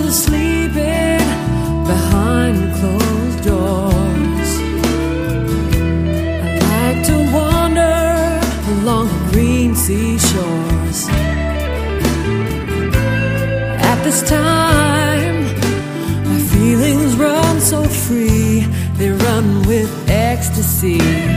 are sleeping behind closed doors. I like to wander along the green seashores. At this time, my feelings run so free, they run with ecstasy.